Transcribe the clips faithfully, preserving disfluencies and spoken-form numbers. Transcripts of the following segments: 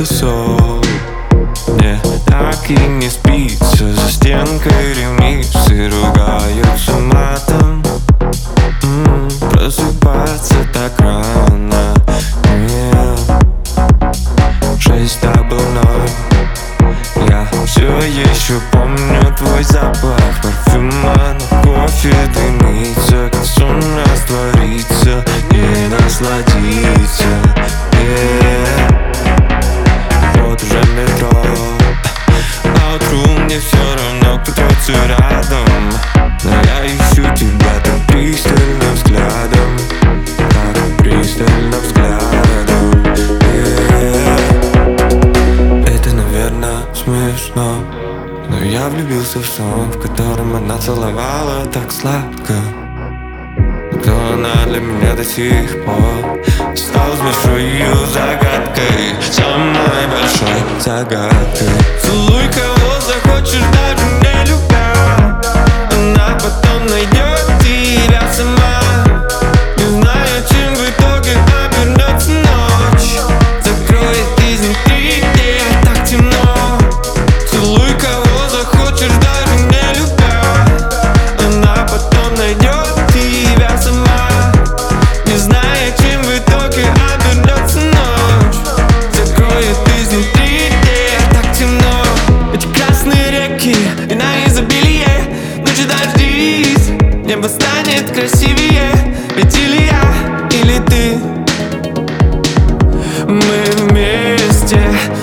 это сон. Мне так и не спится, за стенкой ремиксы ругаются матом. М-м, просыпаться так рано. Нет. Шесть дабл ноль. Я все еще помню твой запах парфюма, но кофе дымится, как сон растворится, не насладиться. Yeah. Вот уже метро, а утру мне все равно, кто трется рядом. Но я ищу тебя так пристально взглядом, так пристально взглядом. Yeah. Это, наверное, смешно, но я влюбился в сон, в котором она целовала так сладко. Кто она для меня до сих пор осталась большой ее загадкой, самой большой загадкой. Целуй кого захочешь, даже не любя, она потом найдет тебя сама. Не знаю, чем в итоге обернется ночь, закроет изнутри, где так темно. Целуй кого захочешь, даже не любя, она потом найдет тебя сама. Не зная, чем в итоге обернется ночь, закроет изнутри, где так темно. Эти красные реки, вина изобилие, ночи дождись, небо станет красивее. Ведь или я, или ты, мы вместе.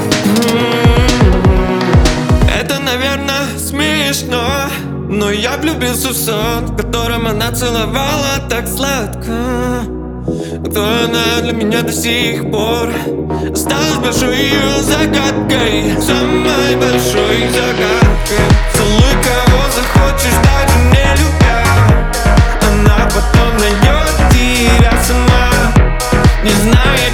Это, наверное, смешно, но я влюбился в сон, в котором она целовала так сладко. Кто она для меня до сих пор осталась большой ее загадкой, самой большой загадкой. Целуй кого захочешь, даже не любя, она потом найдет тебя сама. Не знаю,